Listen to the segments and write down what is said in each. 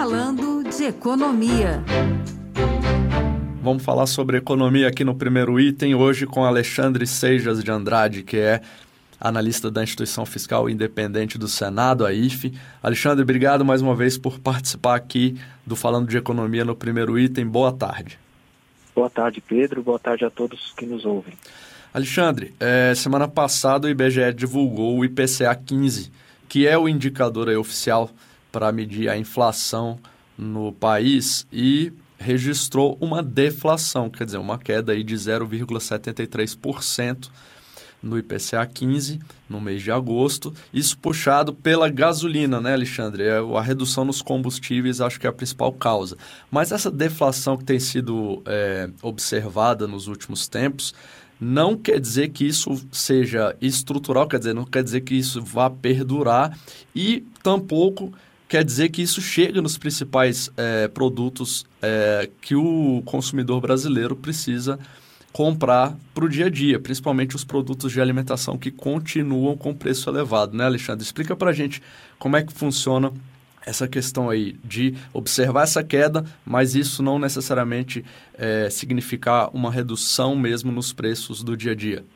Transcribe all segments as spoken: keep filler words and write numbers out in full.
Falando de Economia. Vamos falar sobre economia aqui no primeiro item, hoje com Alexandre Seijas de Andrade, que é analista da Instituição Fiscal Independente do Senado, a I F E. Alexandre, obrigado mais uma vez por participar aqui do Falando de Economia no primeiro item. Boa tarde. Boa tarde, Pedro. Boa tarde a todos que nos ouvem. Alexandre, é, semana passada o I B G E divulgou o I P C A quinze, que é o indicador aí oficial para medir a inflação no país e registrou uma deflação, quer dizer, uma queda aí de zero vírgula setenta e três por cento no I P C A quinze no mês de agosto, isso puxado pela gasolina, né, Alexandre? A redução nos combustíveis acho que é a principal causa. Mas essa deflação que tem sido é, observada nos últimos tempos não quer dizer que isso seja estrutural, quer dizer, não quer dizer que isso vá perdurar e tampouco quer dizer que isso chega nos principais é, produtos é, que o consumidor brasileiro precisa comprar para o dia a dia, principalmente os produtos de alimentação que continuam com preço elevado, né, Alexandre? Explica para a gente como é que funciona essa questão aí de observar essa queda, mas isso não necessariamente é, significar uma redução mesmo nos preços do dia a dia.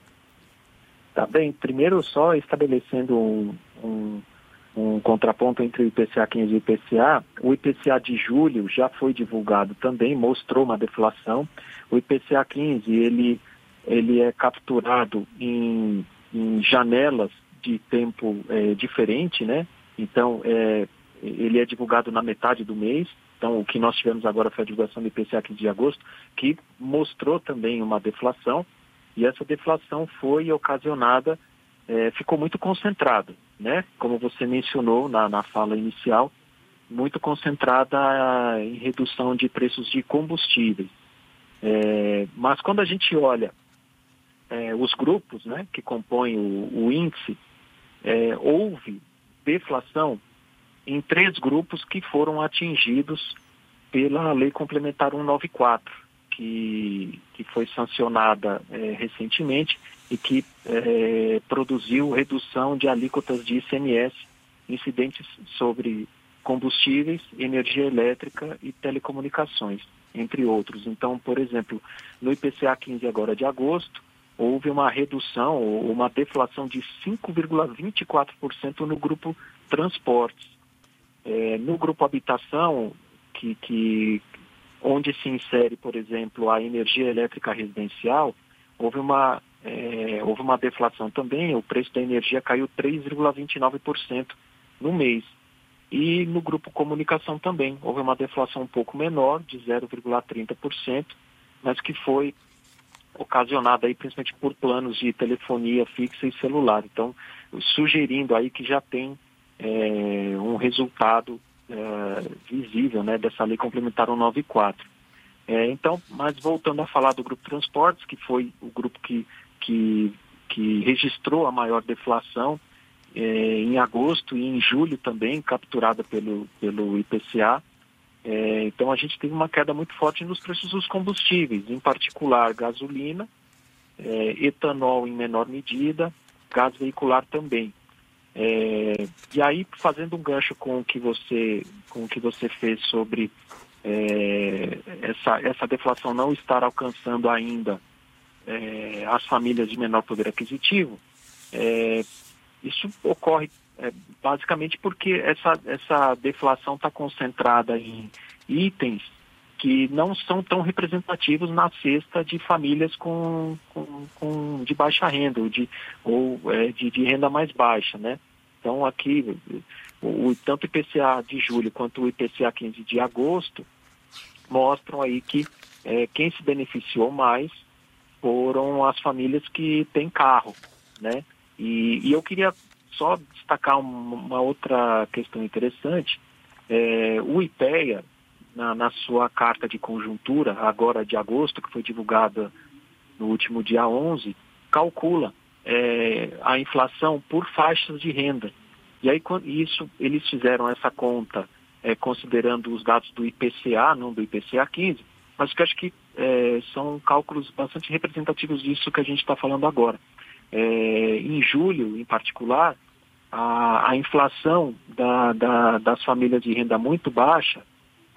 Tá bem, primeiro só estabelecendo um, um, um contraponto entre o I P C A quinze e o I P C A, o I P C A de julho já foi divulgado também, mostrou uma deflação. O I P C A quinze, ele, ele é capturado em, em janelas de tempo é, diferente, né? Então, é, ele é divulgado na metade do mês. Então, o que nós tivemos agora foi a divulgação do I P C A quinze de agosto, que mostrou também uma deflação, e essa deflação foi ocasionada, é, ficou muito concentrada, né? Como você mencionou na, na fala inicial, muito concentrada em redução de preços de combustíveis. É, mas quando a gente olha é, os grupos, né, que compõem o, o índice, é, houve deflação em três grupos que foram atingidos pela Lei Complementar cento e noventa e quatro, que, que foi sancionada é, recentemente e que é, produziu redução de alíquotas de I C M S incidentes sobre combustíveis, energia elétrica e telecomunicações, entre outros. Então, por exemplo, no I P C A quinze agora de agosto, houve uma redução, ou uma deflação de cinco vírgula vinte e quatro por cento no grupo transportes. É, no grupo habitação, que, que, onde se insere, por exemplo, a energia elétrica residencial, houve uma, é, houve uma deflação também, o preço da energia caiu três vírgula vinte e nove por cento no mês. E no grupo comunicação também, houve uma deflação um pouco menor, de zero vírgula trinta por cento, mas que foi ocasionada aí principalmente por planos de telefonia fixa e celular. Então, sugerindo aí que já tem é, um resultado é, visível, né, dessa Lei Complementar cento e noventa e quatro. É, então, mas voltando a falar do grupo transportes, que foi o grupo que, que, que registrou a maior deflação, É, em agosto e em julho também, capturada pelo, pelo I P C A. É, então a gente teve uma queda muito forte nos preços dos combustíveis, em particular gasolina, é, etanol em menor medida, gás veicular também. É, e aí, fazendo um gancho com o que você, com o que você fez sobre é, essa, essa deflação não estar alcançando ainda é, as famílias de menor poder aquisitivo, é, isso ocorre é, basicamente porque essa, essa deflação está concentrada em itens que não são tão representativos na cesta de famílias com, com, com, de baixa renda ou, de, ou é, de, de renda mais baixa, né? Então aqui, o, tanto o I P C A de julho quanto o I P C A quinze de agosto mostram aí que é, quem se beneficiou mais foram as famílias que têm carro, né? E, e eu queria só destacar uma, uma outra questão interessante. É, o IPEA, na, na sua carta de conjuntura, agora de agosto, que foi divulgada no último dia onze, calcula é, a inflação por faixas de renda. E aí, isso, eles fizeram essa conta é, considerando os dados do I P C A, não do I P C A quinze, mas que acho que é, são cálculos bastante representativos disso que a gente está falando agora. É, em julho, em particular, a, a inflação da, da, das famílias de renda muito baixa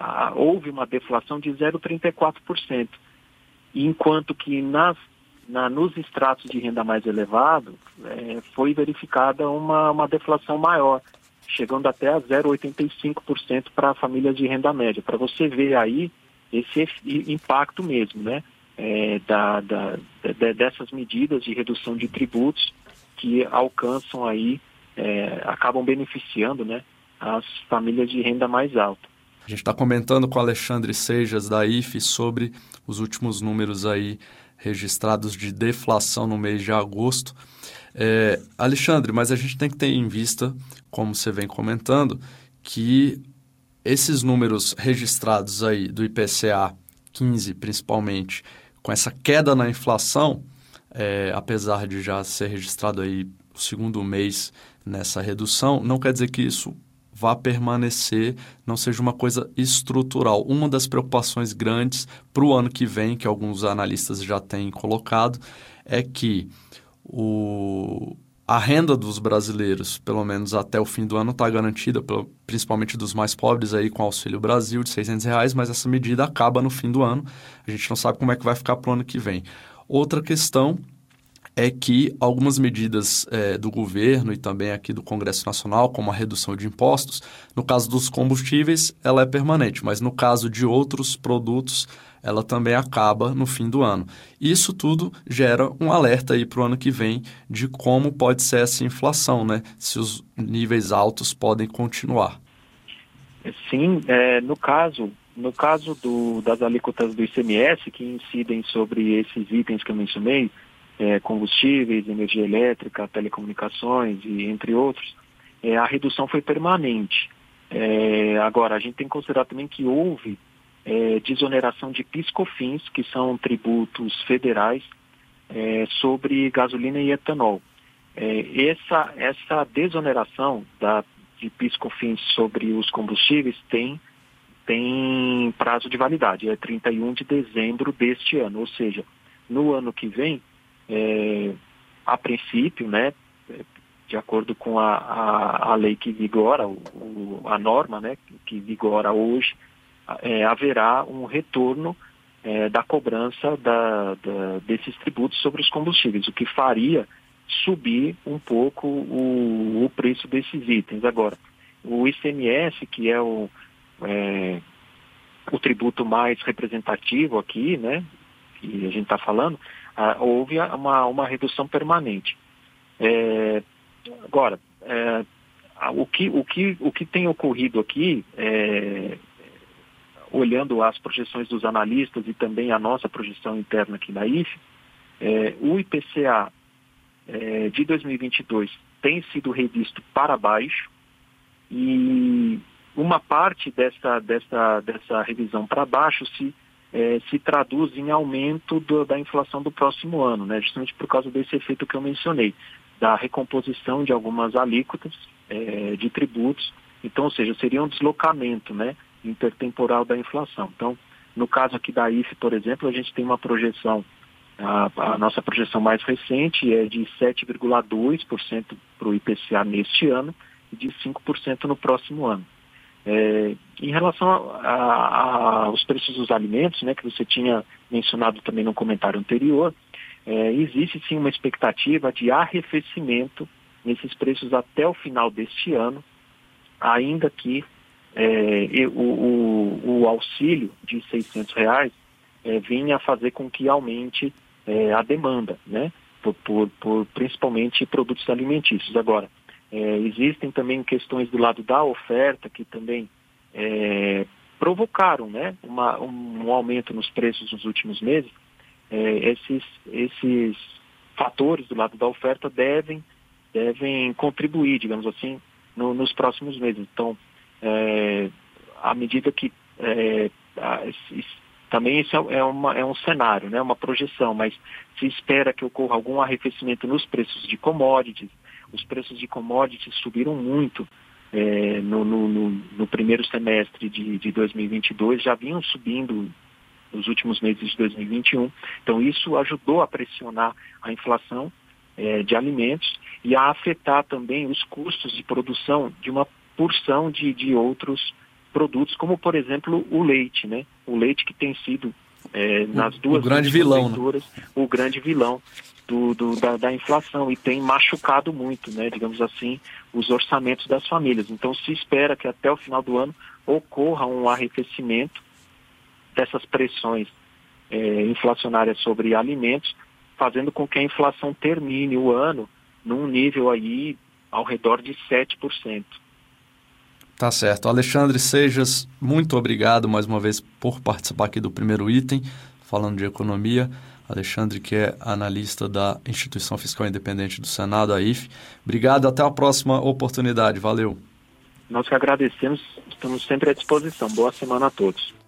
a, houve uma deflação de zero vírgula trinta e quatro por cento, enquanto que nas, na, nos estratos de renda mais elevado é, foi verificada uma, uma deflação maior, chegando até a zero vírgula oitenta e cinco por cento para famílias de renda média. Para você ver aí esse impacto mesmo, né, é, da, da, de, dessas medidas de redução de tributos que alcançam aí, é, acabam beneficiando, né, as famílias de renda mais alta. A gente está comentando com o Alexandre Seijas, da I F E, sobre os últimos números aí registrados de deflação no mês de agosto. É, Alexandre, mas a gente tem que ter em vista, como você vem comentando, que esses números registrados aí do I P C A quinze, principalmente, com essa queda na inflação, é, apesar de já ser registrado aí o segundo mês nessa redução, não quer dizer que isso vá permanecer, não seja uma coisa estrutural. Uma das preocupações grandes para o ano que vem, que alguns analistas já têm colocado, é que o, a renda dos brasileiros, pelo menos até o fim do ano, está garantida, pelo, principalmente dos mais pobres, aí, com o Auxílio Brasil de seiscentos reais, mas essa medida acaba no fim do ano. A gente não sabe como é que vai ficar para o ano que vem. Outra questão é que algumas medidas é, do governo e também aqui do Congresso Nacional, como a redução de impostos, no caso dos combustíveis, ela é permanente, mas no caso de outros produtos, ela também acaba no fim do ano. Isso tudo gera um alerta aí para o ano que vem de como pode ser essa inflação, né? Se os níveis altos podem continuar. Sim, é, no caso, no caso do, das alíquotas do I C M S, que incidem sobre esses itens que eu mencionei, É, combustíveis, energia elétrica, telecomunicações e entre outros, é, a redução foi permanente. É, agora, a gente tem que considerar também que houve é, desoneração de PIS/COFINS, que são tributos federais, é, sobre gasolina e etanol. É, essa, essa desoneração da, de PIS/COFINS sobre os combustíveis tem, tem prazo de validade, é trinta e um de dezembro deste ano, ou seja, no ano que vem, É, a princípio, né, de acordo com a, a, a lei que vigora, o, o, a norma, né, que vigora hoje, é, haverá um retorno é, da cobrança da, da, desses tributos sobre os combustíveis, o que faria subir um pouco o, o preço desses itens. Agora, o I C M S, que é o, é, o tributo mais representativo aqui, né, que a gente está falando, Ah, houve uma, uma redução permanente. É, agora, é, o, que, o, que, o que tem ocorrido aqui, é, olhando as projeções dos analistas e também a nossa projeção interna aqui da I F E, é, o I P C A é, de dois mil e vinte e dois tem sido revisto para baixo e uma parte dessa, dessa, dessa revisão para baixo se É, se traduz em aumento do, da inflação do próximo ano, né? Justamente por causa desse efeito que eu mencionei, da recomposição de algumas alíquotas é, de tributos. Então, ou seja, seria um deslocamento, né, intertemporal da inflação. Então, no caso aqui da I F E, por exemplo, a gente tem uma projeção, a, a nossa projeção mais recente é de sete vírgula dois por cento para o I P C A neste ano e de cinco por cento no próximo ano. É, em relação aos preços dos alimentos, né, que você tinha mencionado também no comentário anterior, é, existe sim uma expectativa de arrefecimento nesses preços até o final deste ano, ainda que é, o, o, o auxílio de seiscentos reais é, venha a fazer com que aumente é, a demanda, né, por, por, por principalmente produtos alimentícios. Agora, É, existem também questões do lado da oferta que também é, provocaram, né, uma, um aumento nos preços nos últimos meses. É, esses, esses fatores do lado da oferta devem, devem contribuir, digamos assim, no, nos próximos meses. Então, é, à medida que é, a, também isso é, uma, é um cenário, né, uma projeção, mas se espera que ocorra algum arrefecimento nos preços de commodities. Os preços de commodities subiram muito é, no, no, no, no primeiro semestre de, de dois mil e vinte e dois, já vinham subindo nos últimos meses de dois mil e vinte e um. Então, isso ajudou a pressionar a inflação é, de alimentos e a afetar também os custos de produção de uma porção de, de outros produtos como, por exemplo, o leite, né? O leite que tem sido, é, nas duas o grande vilão, leituras, né? o grande vilão do, do, da, da inflação, e tem machucado muito, né, digamos assim, os orçamentos das famílias. Então se espera que até o final do ano ocorra um arrefecimento dessas pressões é, inflacionárias sobre alimentos, fazendo com que a inflação termine o ano num nível aí ao redor de sete por cento. Tá certo. Alexandre Seijas, muito obrigado mais uma vez por participar aqui do primeiro item, falando de economia. Alexandre, que é analista da Instituição Fiscal Independente do Senado, a I F E. Obrigado, até a próxima oportunidade. Valeu. Nós que agradecemos, estamos sempre à disposição. Boa semana a todos.